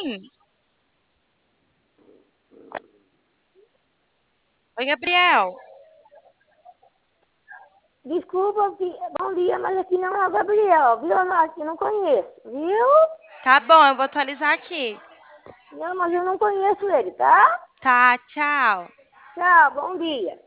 Sim. Oi, Gabriel. Desculpa, bom dia, mas aqui não é o Gabriel, viu? Eu aqui não conheço, viu? Tá bom, eu vou atualizar aqui. Não, mas eu não conheço ele, tá? Tá, tchau. Tchau, bom dia.